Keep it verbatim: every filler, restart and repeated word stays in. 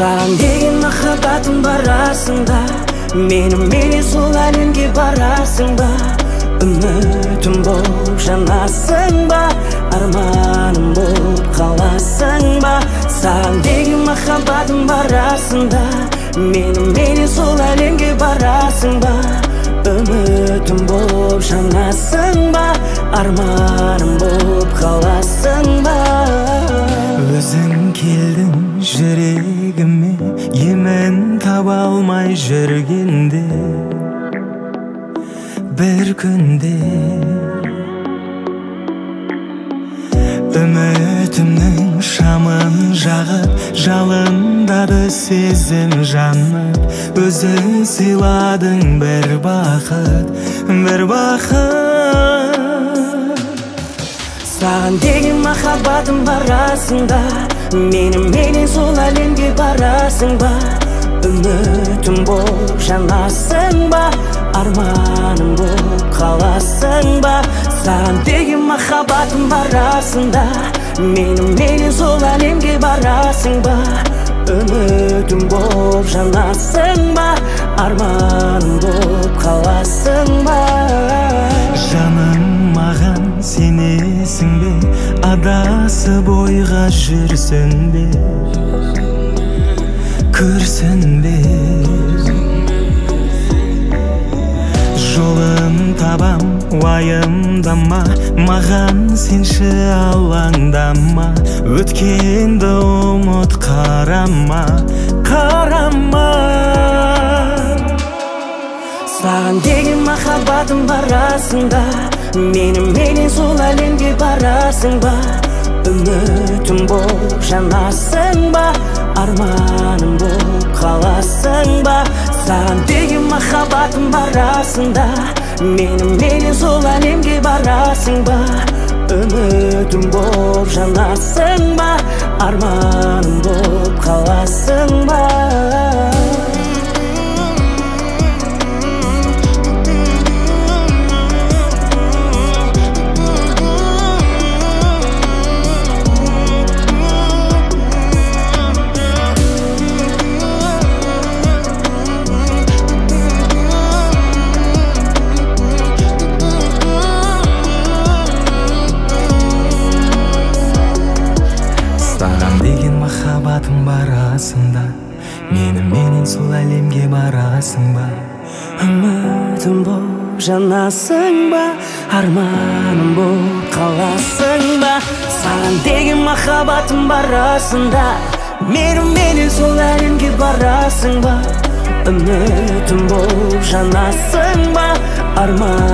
Саған деген махаббатым барасың ба? Менің менен сол әлемге барасың ба? Үмітім болып жанасың ба? Арманым болып қаласың ба? Саған деген махаббатым барасың да? Менің менен сол әлемге барасың ба? Үмітім болып жанасың ба? Арманым болып қаласың ба? Өзің келдің жүрегіме, емін таба алмай жүргенде бір күнде үмітімнің шамын жағып, жалындады сезім жанып, өзің сыйладың бір бақыт, бір бақыт. Саған деген махаббатым барасың да? Менің менен сол әлемге барасың ба? Үмітім болып жанасың ба? Арманым болып қаласың ба? Саған деген махаббатым барасың да? Менің менен сол әлемге барасың ба? Үмітім болып жанасың ба? Арманым болып қаласың ба? Жаным, маған сенесің бе? Адасып ойға жүрсің бе? Көрсін бе? Жолын табам, уайымдама, маған сенші алаңдама. Өткенді ұмыт, қарама, қарама. Саған деген махаббатым барасың да? Менің менен сол әлемге барасың ба? Үмітім болып жанасың ба? Арманым болып қаласың ба? Саған деген махаббатым барасың да? Менің менен сол әлемге барасың ба? Үмітім болып жанасың ба? Арманым болып қаласың ба? Саған деген махаббатым барасың да? Менің менен сол әлемге барасың ба? Үмітім болып жанасың ба? Арманым болып қаласың ба? Саған деген махаббатым барасың да? Менің менен сол әлемге барасың ба? Үмітім болып жанасың ба? Арманым